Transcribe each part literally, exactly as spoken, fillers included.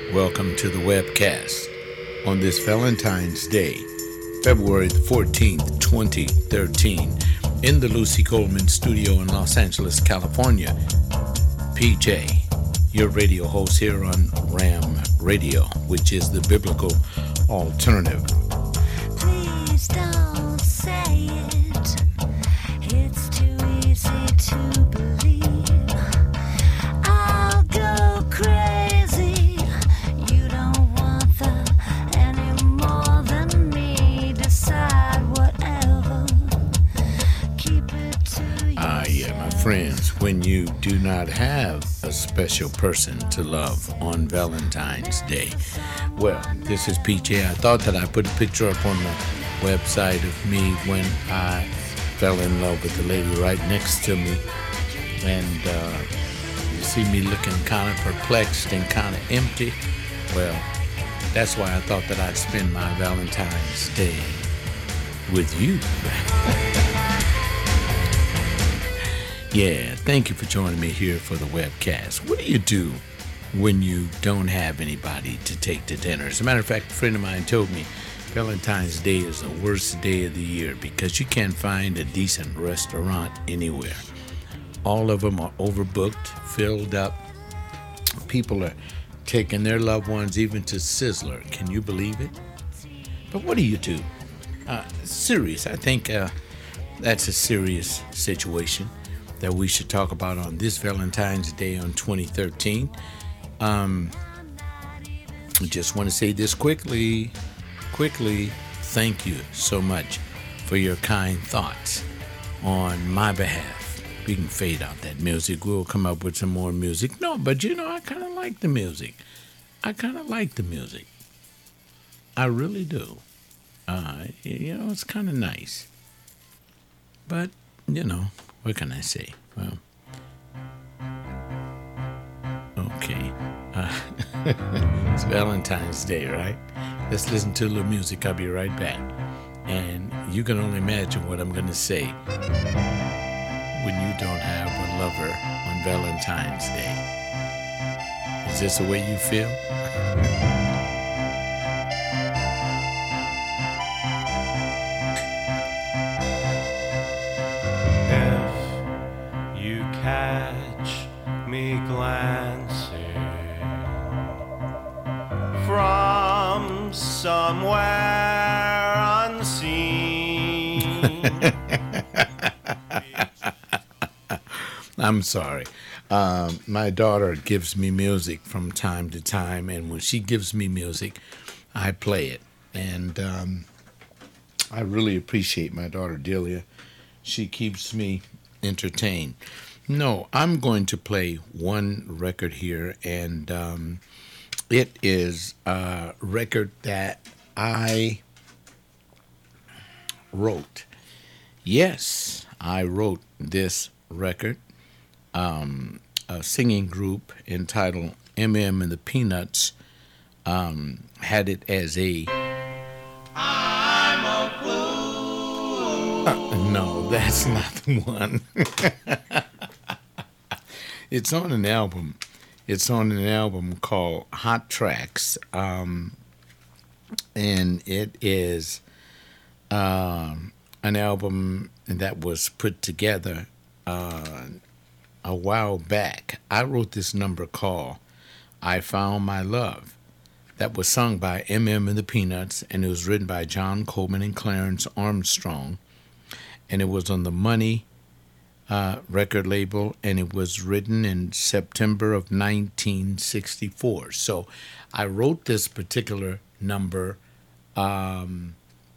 Welcome to the webcast on this Valentine's Day, February the fourteenth, twenty thirteen, in the Lucy Coleman studio in Los Angeles, California. P J, your radio host here on Ram Radio, which is the biblical alternative. Please don't say it. It's too easy to believe. I'll go crazy. You don't want that any more than me. Decide whatever. Keep it to yourself. Ah, yeah, my friends, when you do not have a special person to love on Valentine's Day. Well, this is P J. I thought that I put a picture up on the website of me when I fell in love with the lady right next to me. And uh, you see me looking kind of perplexed and kind of empty. Well, that's why I thought that I'd spend my Valentine's Day with you. Yeah, thank you for joining me here for the webcast. What do you do when you don't have anybody to take to dinner? As a matter of fact, a friend of mine told me Valentine's Day is the worst day of the year because you can't find a decent restaurant anywhere. All of them are overbooked, filled up. People are taking their loved ones even to Sizzler. Can you believe it? But what do you do? Uh, serious. I think uh, that's a serious situation that we should talk about on this Valentine's Day on twenty thirteen. Um, I just want to say this quickly, quickly, thank you so much for your kind thoughts on my behalf. We can fade out that music. We'll come up with some more music. No, but you know, I kind of like the music. I kind of like the music. I really do. Uh, you know, it's kind of nice. But, you know, what can I say? Well, okay. Uh, it's Valentine's Day, right? Let's listen to a little music. I'll be right back. And you can only imagine what I'm going to say when you don't have a lover on Valentine's Day. Is this the way you feel? Catch me glancing from somewhere unseen. I'm sorry. Um, my daughter gives me music from time to time, and when she gives me music, I play it. And um, I really appreciate my daughter, Delia. She keeps me entertained. No, I'm going to play one record here, and um, it is a record that I wrote. Yes, I wrote this record. Um, a singing group entitled M M and the Peanuts um, had it as a... I'm a fool. Uh, no, that's not the one. It's on an album. It's on an album called Hot Tracks, um, and it is uh, an album that was put together uh, a while back. I wrote this number called I Found My Love. That was sung by M M and the Peanuts, and it was written by John Coleman and Clarence Armstrong, and it was on the Money Uh, record label, and it was written in September of nineteen sixty-four. So I wrote this particular number um,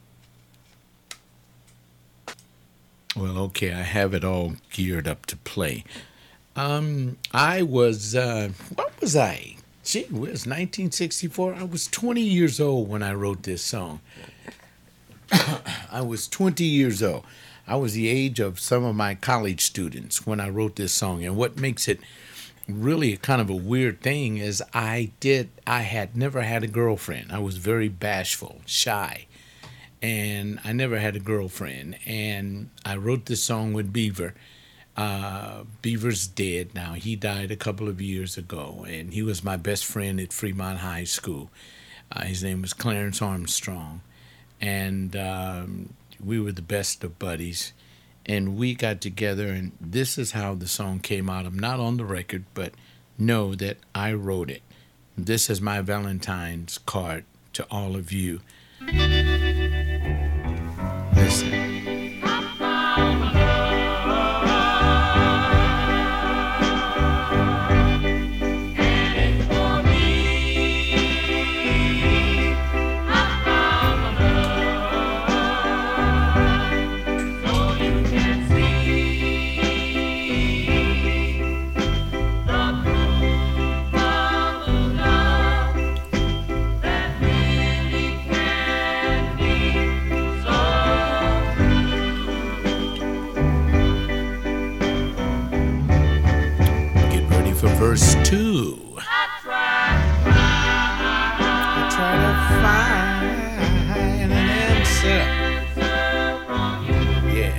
well, okay, I have it all geared up to play. Um, I was, uh, what was I? Gee whiz, nineteen sixty-four? I was twenty years old when I wrote this song. I was twenty years old. I was the age of some of my college students when I wrote this song. And what makes it really kind of a weird thing is I did, I had never had a girlfriend. I was very bashful, shy. And I never had a girlfriend. And I wrote this song with Beaver. Uh, Beaver's dead now. He died a couple of years ago, and he was my best friend at Fremont High School. Uh, his name was Clarence Armstrong, and um, we were the best of buddies. And we got together, and this is how the song came out. I'm not on the record, but know that I wrote it. This is my Valentine's card to all of you. Listen. Verse two. I try to find an answer. Yeah.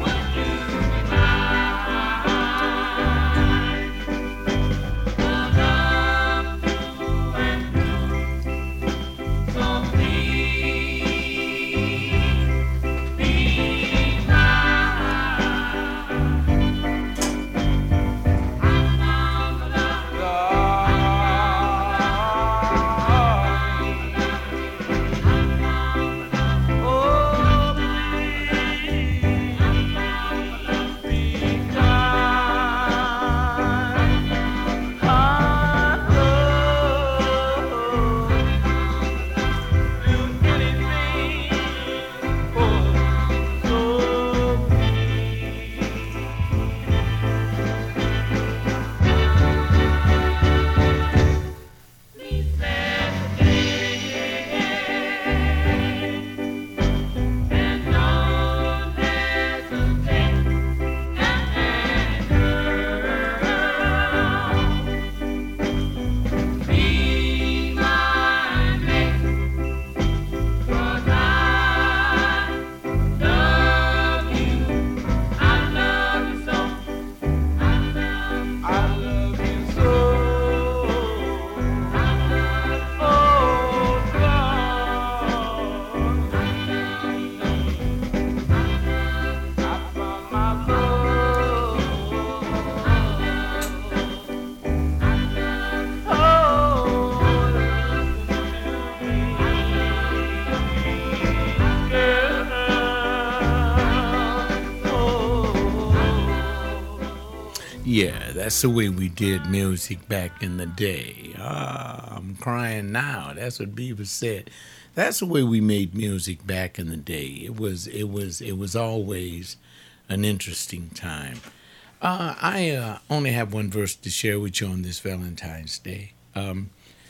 Yeah, that's the way we did music back in the day. Ah, I'm crying now. That's what Beaver said. That's the way we made music back in the day. It was, it was, it was always an interesting time. Uh, I uh, only have one verse to share with you on this Valentine's Day. Um,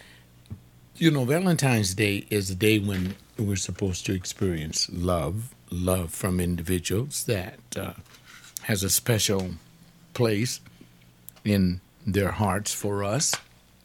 you know, Valentine's Day is a day when we're supposed to experience love, love from individuals that uh, has a special place in their hearts for us.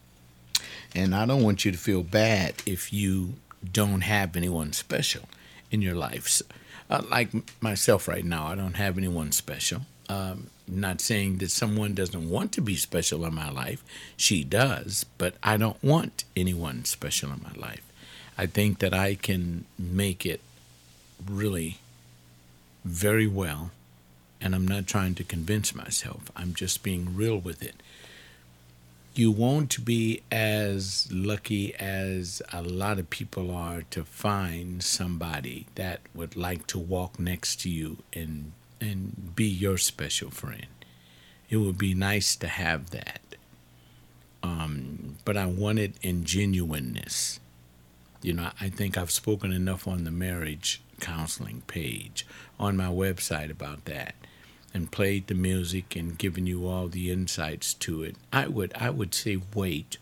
And I don't want you to feel bad if you don't have anyone special in your life. Uh, like myself right now, I don't have anyone special. Um, not saying that someone doesn't want to be special in my life. She does, but I don't want anyone special in my life. I think that I can make it really very well. And I'm not trying to convince myself. I'm just being real with it. You won't be as lucky as a lot of people are to find somebody that would like to walk next to you and and be your special friend. It would be nice to have that. Um, but I want it in genuineness. You know, I think I've spoken enough on the marriage counseling page on my website about that, and played the music and given you all the insights to it. I would I would say wait.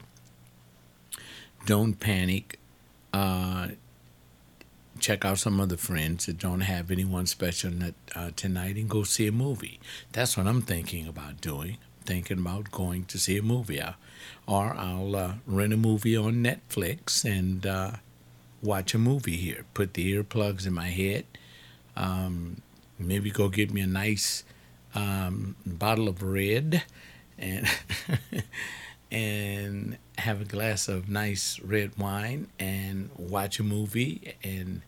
Don't panic. Uh, check out some other friends that don't have anyone special uh, tonight and go see a movie. That's what I'm thinking about doing. Thinking about going to see a movie. I, or I'll uh, rent a movie on Netflix and uh, watch a movie here. Put the earplugs in my head. Um, maybe go get me a nice um, bottle of red, and and have a glass of nice red wine and watch a movie and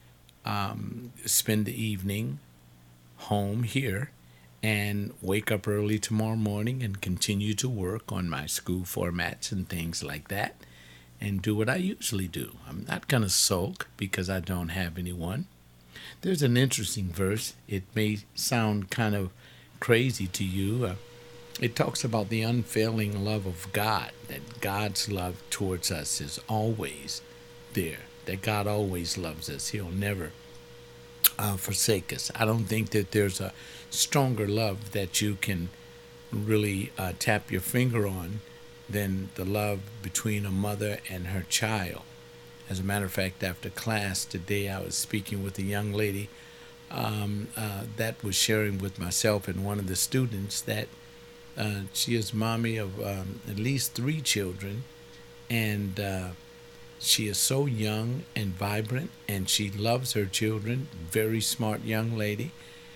um, spend the evening home here and wake up early tomorrow morning and continue to work on my school formats and things like that and do what I usually do. I'm not going to sulk because I don't have anyone. There's an interesting verse. It may sound kind of crazy to you. Uh, it talks about the unfailing love of God, that God's love towards us is always there, that God always loves us. He'll never uh, forsake us. I don't think that there's a stronger love that you can really uh, tap your finger on than the love between a mother and her child. As a matter of fact, after class today, I was speaking with a young lady um, uh, that was sharing with myself and one of the students that uh, she is mommy of um, at least three children, and uh, she is so young and vibrant, and she loves her children. Very smart young lady.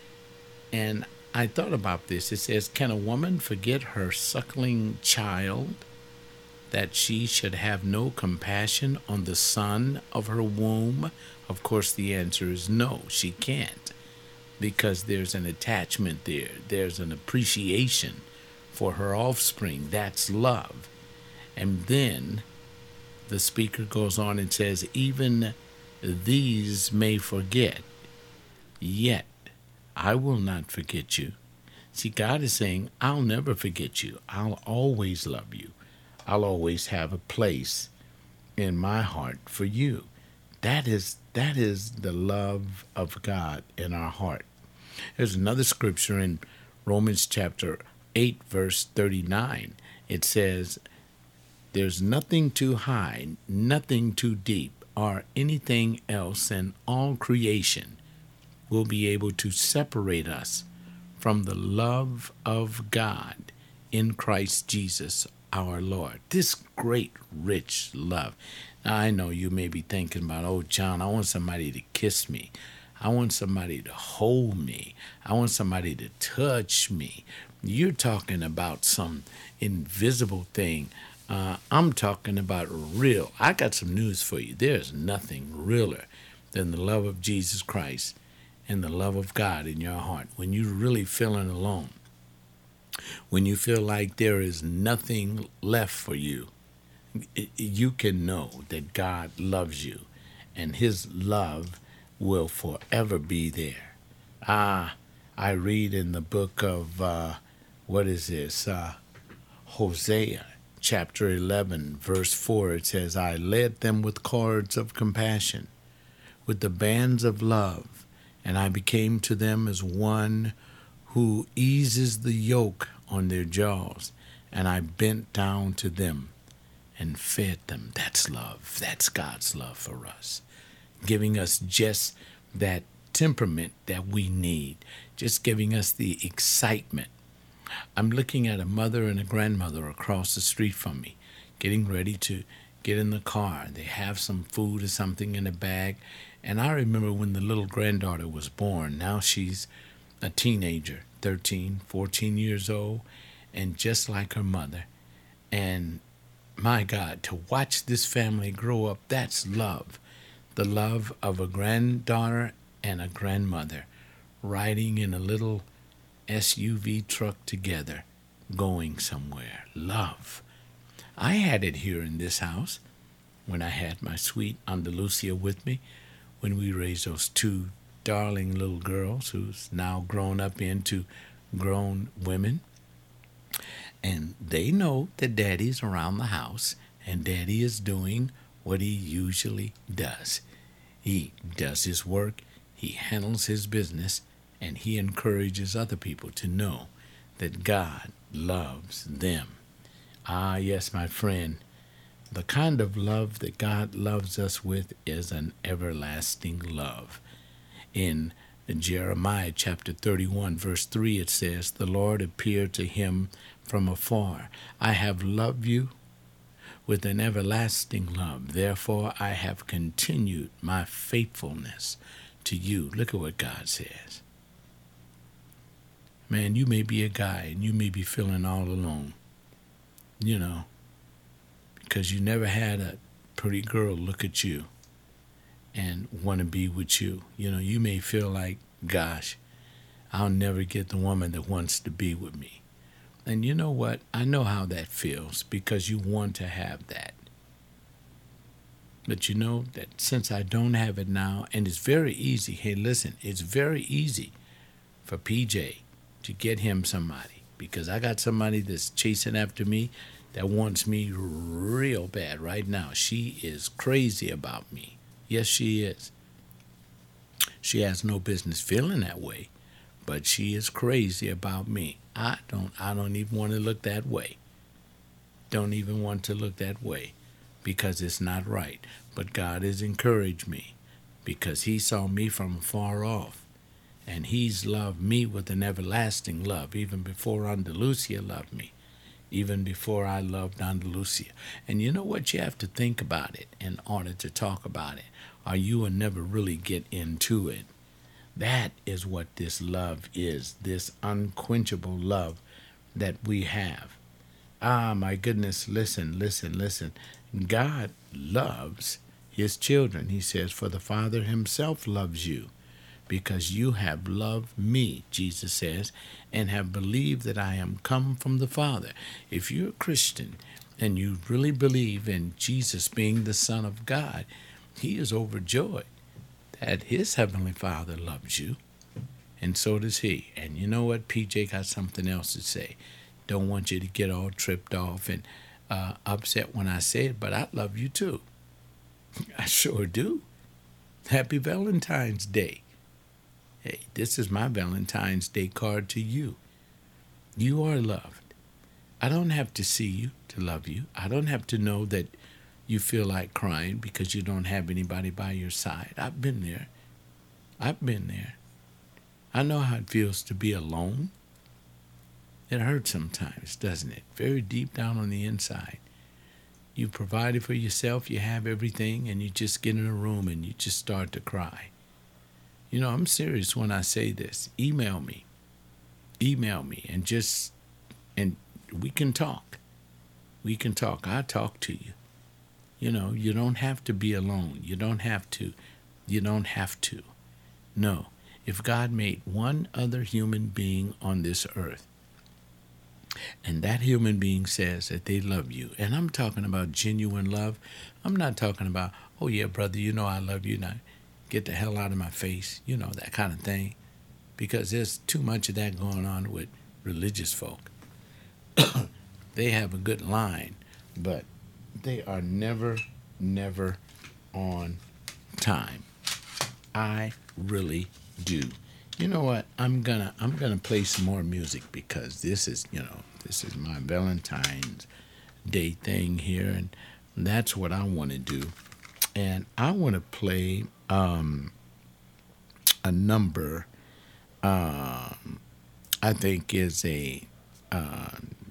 And I thought about this. It says, can a woman forget her suckling child, that she should have no compassion on the son of her womb? Of course, the answer is no, she can't, because there's an attachment there. There's an appreciation for her offspring. That's love. And then the speaker goes on and says, even these may forget, yet I will not forget you. See, God is saying, I'll never forget you. I'll always love you. I'll always have a place in my heart for you. That is that is the love of God in our heart. There's another scripture in Romans chapter eight, verse thirty-nine. It says, there's nothing too high, nothing too deep, or anything else in all creation will be able to separate us from the love of God in Christ Jesus our Lord. This great, rich love. Now, I know you may be thinking about, oh, John, I want somebody to kiss me. I want somebody to hold me. I want somebody to touch me. You're talking about some invisible thing. Uh, I'm talking about real. I got some news for you. There's nothing realer than the love of Jesus Christ and the love of God in your heart. When you're really feeling alone, when you feel like there is nothing left for you, you can know that God loves you, and his love will forever be there. Ah, I read in the book of, uh, what is this, uh, Hosea, chapter eleven, verse four, it says, I led them with cords of compassion, with the bands of love, and I became to them as one who eases the yoke on their jaws, and I bent down to them and fed them. That's love. That's God's love for us, giving us just that temperament that we need, just giving us the excitement. I'm looking at a mother and a grandmother across the street from me, getting ready to get in the car. They have some food or something in a bag, and I remember when the little granddaughter was born. Now she's a teenager, thirteen, fourteen years old, and just like her mother. And my God, to watch this family grow up, that's love. The love of a granddaughter and a grandmother riding in a little S U V truck together, going somewhere. Love. I had it here in this house when I had my sweet Andalusia with me, when we raised those two darling little girls who's now grown up into grown women. And they know that Daddy's around the house, and Daddy is doing what he usually does. He does his work, he handles his business, and he encourages other people to know that God loves them. Ah, yes, my friend, the kind of love that God loves us with is an everlasting love. In Jeremiah chapter thirty-one, verse three, it says, the Lord appeared to him from afar. I have loved you with an everlasting love. Therefore, I have continued my faithfulness to you. Look at what God says. Man, you may be a guy and you may be feeling all alone, you know, because you never had a pretty girl look at you and want to be with you. You know, you may feel like, gosh, I'll never get the woman that wants to be with me. And you know what? I know how that feels because you want to have that. But you know that since I don't have it now, and it's very easy, hey, listen, it's very easy for P J to get him somebody because I got somebody that's chasing after me that wants me real bad right now. She is crazy about me. Yes, she is. She has no business feeling that way, but she is crazy about me. I don't I don't even want to look that way. Don't even want to look that way because it's not right. But God has encouraged me because he saw me from far off. And he's loved me with an everlasting love, even before Andalusia loved me, even before I loved Andalusia. And you know what? You have to think about it in order to talk about it, or you will never really get into it. That is what this love is, this unquenchable love that we have. Ah, my goodness, listen, listen, listen. God loves his children. He says, for the Father himself loves you, because you have loved me, Jesus says, and have believed that I am come from the Father. If you're a Christian and you really believe in Jesus being the Son of God, he is overjoyed that his Heavenly Father loves you, and so does he. And you know what? P J got something else to say. Don't want you to get all tripped off and uh, upset when I say it, but I love you too. I sure do. Happy Valentine's Day. Hey, this is my Valentine's Day card to you. You are loved. I don't have to see you to love you. I don't have to know that you feel like crying because you don't have anybody by your side. I've been there. I've been there. I know how it feels to be alone. It hurts sometimes, doesn't it? Very deep down on the inside. You provided for yourself, you have everything, and you just get in a room and you just start to cry. You know, I'm serious when I say this. Email me. Email me and just, and we can talk. We can talk. I'll talk to you. You know, you don't have to be alone. You don't have to. You don't have to. No. If God made one other human being on this earth, and that human being says that they love you, and I'm talking about genuine love. I'm not talking about, oh yeah, brother, you know I love you now. Get the hell out of my face, you know, that kind of thing. Because there's too much of that going on with religious folk. They have a good line, but they are never, never on time. I really do. You know what? I'm gonna I'm gonna play some more music because this is, you know, this is my Valentine's Day thing here, and that's what I want to do. And I want to play um, a number. Um, I think is a uh,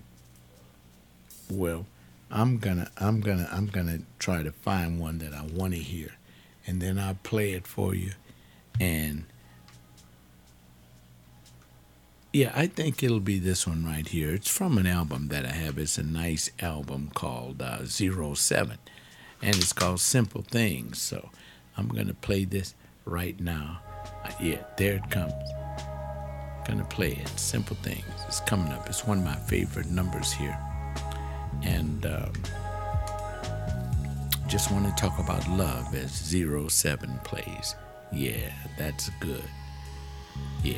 well. I'm gonna I'm gonna I'm gonna try to find one that I want to hear, and then I'll play it for you. And yeah, I think it'll be this one right here. It's from an album that I have. It's a nice album called uh, Zero Seven, and it's called Simple Things. So I'm gonna play this right now. Uh, yeah, there it comes. Gonna play it. Simple Things. It's coming up. It's one of my favorite numbers here, and um, just want to talk about love as Zero Seven plays. Yeah, that's good. Yeah.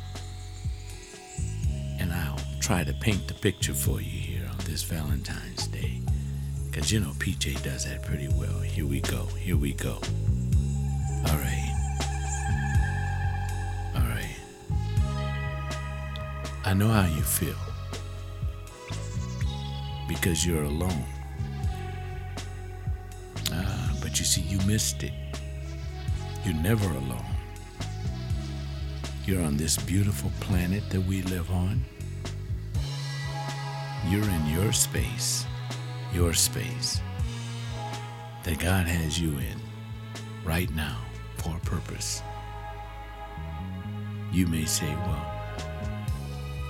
And I'll try to paint the picture for you here on this Valentine's Day. Because, you know, P J does that pretty well. Here we go. Here we go. All right. All right. I know how you feel. Because you're alone. Ah, but you see, you missed it. You're never alone. You're on this beautiful planet that we live on. You're in your space, your space, that God has you in right now for a purpose. You may say, well,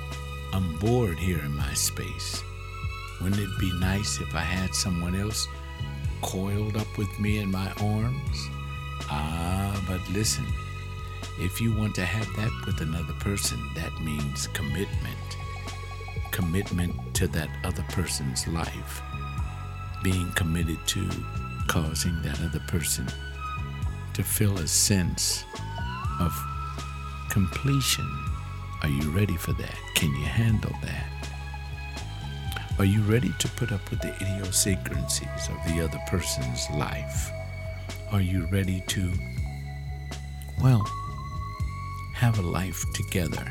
I'm bored here in my space. Wouldn't it be nice if I had someone else coiled up with me in my arms? Ah, but listen, if you want to have that with another person, that means commitment. Commitment to that other person's life. Being committed to causing that other person to feel a sense of completion. Are you ready for that? Can you handle that? Are you ready to put up with the idiosyncrasies of the other person's life? Are you ready to, well, have a life together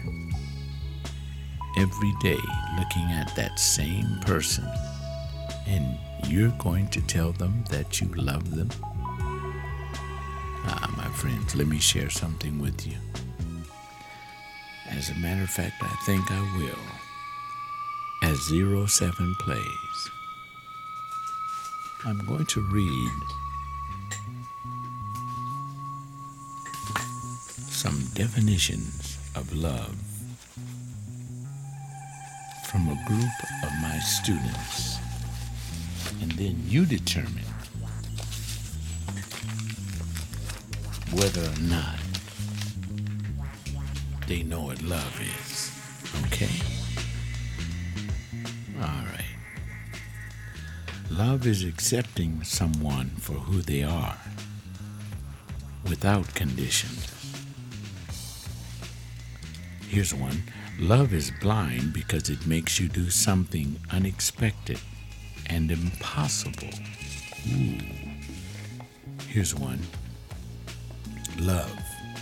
every day looking at that same person, and you're going to tell them that you love them? Ah, my friends, let me share something with you. As a matter of fact, I think I will. As zero seven plays, I'm going to read some definitions of love from a group of my students, and then you determine whether or not they know what love is. Okay? All right. Love is accepting someone for who they are without conditions. Here's one. Love is blind because it makes you do something unexpected and impossible. Ooh. Here's one. Love.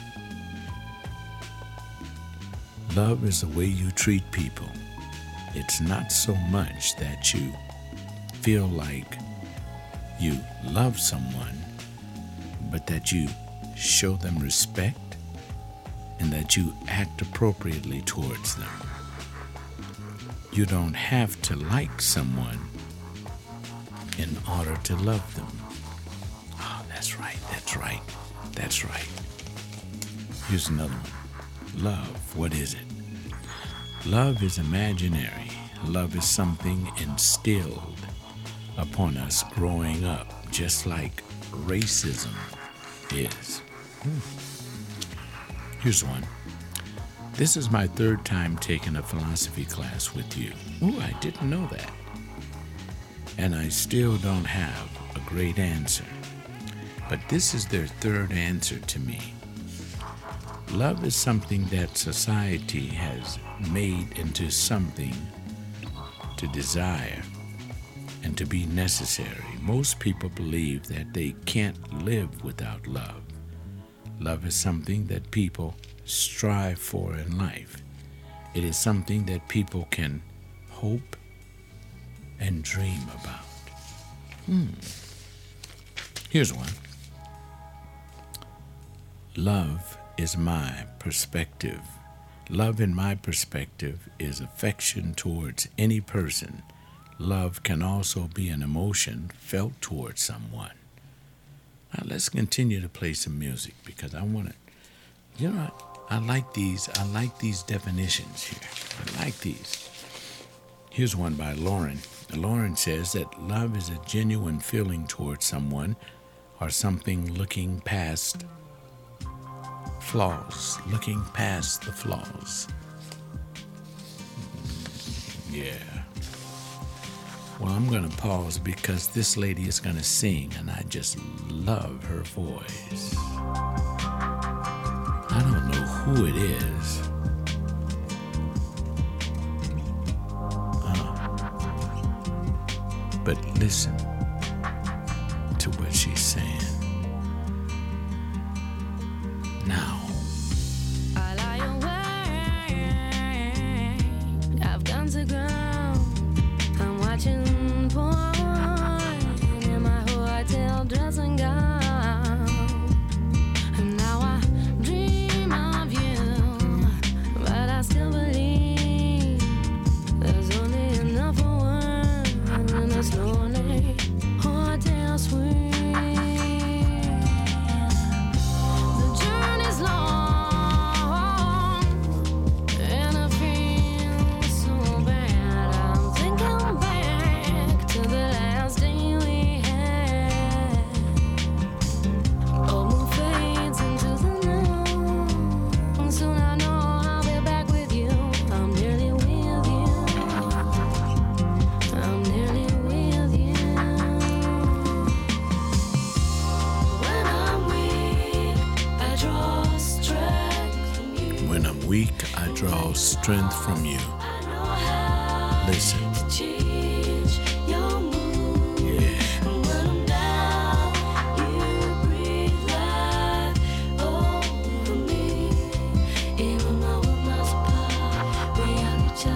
Love is the way you treat people. It's not so much that you feel like you love someone, but that you show them respect and that you act appropriately towards them. You don't have to like someone in order to love them. Oh, that's right, that's right, that's right. Here's another one. Love, what is it? Love is imaginary. Love is something instilled upon us growing up, just like racism is. Hmm. Here's one. This is my third time taking a philosophy class with you. Ooh, I didn't know that. And I still don't have a great answer. But this is their third answer to me. Love is something that society has made into something to desire and to be necessary. Most people believe that they can't live without love. Love is something that people strive for in life. It is something that people can hope and dream about. Hmm. Here's one. Love is my perspective. Love in my perspective is affection towards any person. Love can also be an emotion felt towards someone. Now let's continue to play some music because I want to, you know, I, I like these, I like these definitions here. I like these. Here's one by Lauren. Lauren says that love is a genuine feeling towards someone or something looking past flaws, looking past the flaws. Yeah. Well, I'm going to pause because this lady is going to sing, and I just love her voice. I don't know who it is. Uh, but listen to what she's saying. Now. I lie awake, I've gone to ground. I'm watching porn in my hotel dressing gown. And now I dream of you, but I still believe there's only enough for one in a lonely hotel suite. The journey's long. draw strength from you. Listen. Change your mood. Yeah. And when I'm down, you breathe life over me. Even though we're miles apart, we are each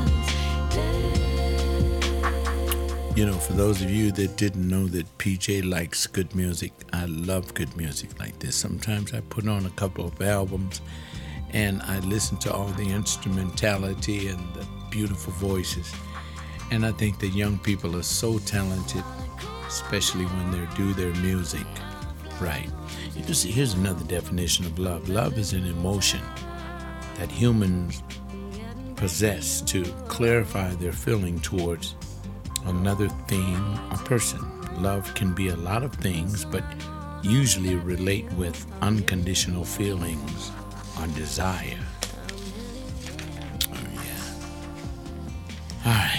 other's dead. You know, for those of you that didn't know that P J likes good music, I love good music like this. Sometimes I put on a couple of albums and I listen to all the instrumentality and the beautiful voices. And I think that young people are so talented, especially when they do their music right. You see, here's another definition of love. Love is an emotion that humans possess to clarify their feeling towards another thing or person. Love can be a lot of things, but usually relate with unconditional feelings or desire. Oh, yeah. All right.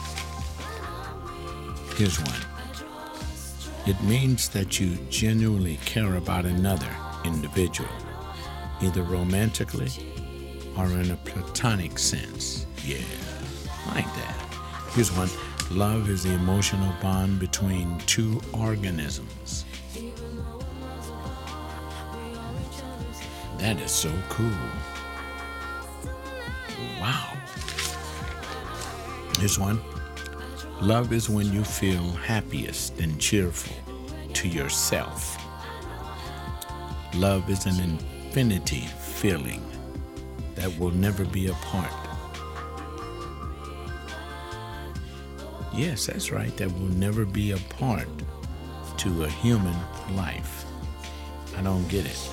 Here's one. It means that you genuinely care about another individual, either romantically or in a platonic sense. Yeah, like that. Here's one. Love is the emotional bond between two organisms. That is so cool. Wow. Here's one. Love is when you feel happiest and cheerful to yourself. Love is an infinity feeling that will never be apart. Yes, that's right, that will never be apart to a human life. I don't get it.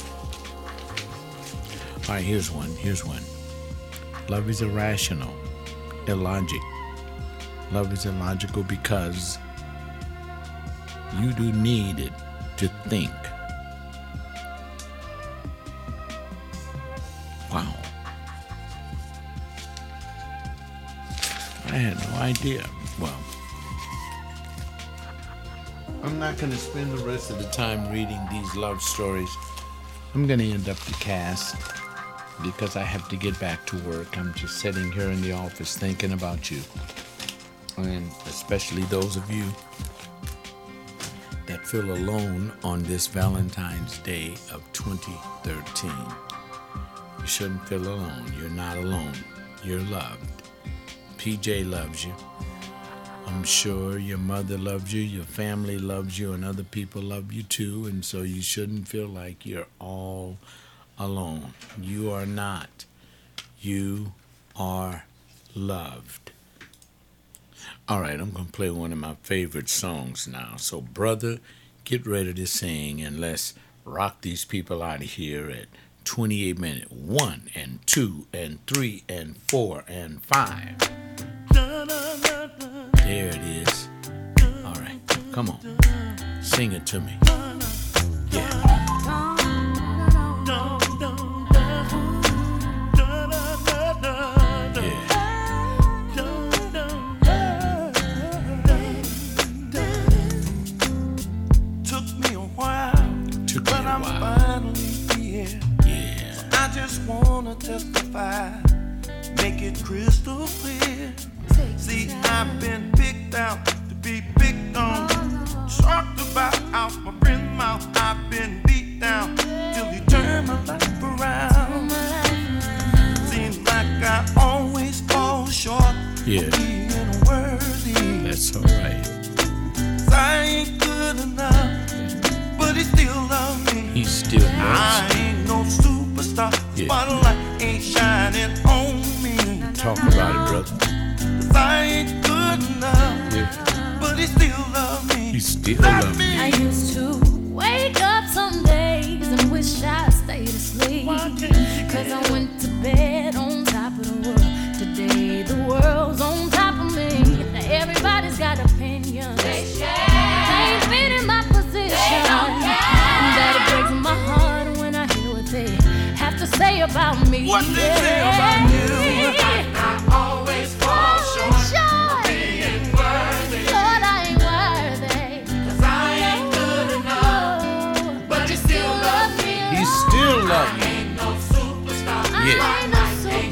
All right, here's one, here's one. Love is irrational, illogic. Love is illogical because you do need it to think. Wow. I had no idea. Well, I'm not going to spend the rest of the time reading these love stories. I'm going to end up the cast because I have to get back to work. I'm just sitting here in the office thinking about you. And especially those of you that feel alone on this Valentine's Day of twenty thirteen. You shouldn't feel alone. You're not alone. You're loved. P J loves you. I'm sure your mother loves you, your family loves you, and other people love you too. And so you shouldn't feel like you're all alone. You are not. You are loved. All right, I'm going to play one of my favorite songs now. So, brother, get ready to sing and let's rock these people out of here at twenty-eight minutes. One and two and three and four and five. There it is. All right, come on. Sing it to me. Yeah. Wanna testify, make it crystal clear. See, I've been picked out to be picked on, talked about out my friend's mouth. I've been beat down till he turned my life around. Seems like I always fall short Yeah. of being worthy. That's all right. I ain't good enough, but he still loves me. He still loves I ain't no superstar. Yeah. Spotlight ain't shining on me. Talk about it, brother. 'Cause I ain't good enough, Yeah. but he still love me. He still loves me. I used to wake up some days and wish I stayed asleep. Cause I went to bed on top of the world. Today the world's on top of me. Now everybody's got opinions. They ain't been in my position. That it breaks my heart when I hear what they have to say about me. What they say about you. I always fall short Sure. being worthy. Lord, I ain't worthy. 'Cause I ain't good enough, but he still love me. He still loves me. Ain't no superstar. Yeah. I ain't no superstar.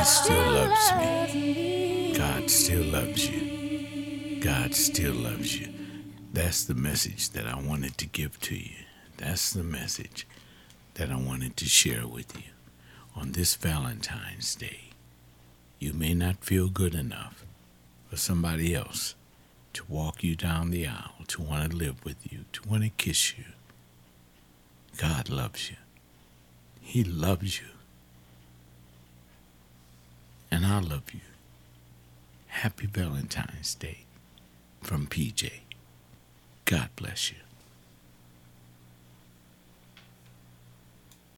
He still loves me. God still loves you. God still loves you. That's the message that I wanted to give to you. That's the message that I wanted to share with you on this Valentine's Day. You may not feel good enough for somebody else to walk you down the aisle, to want to live with you, to want to kiss you. God loves you. He loves you. And I love you. Happy Valentine's Day from P J. God bless you.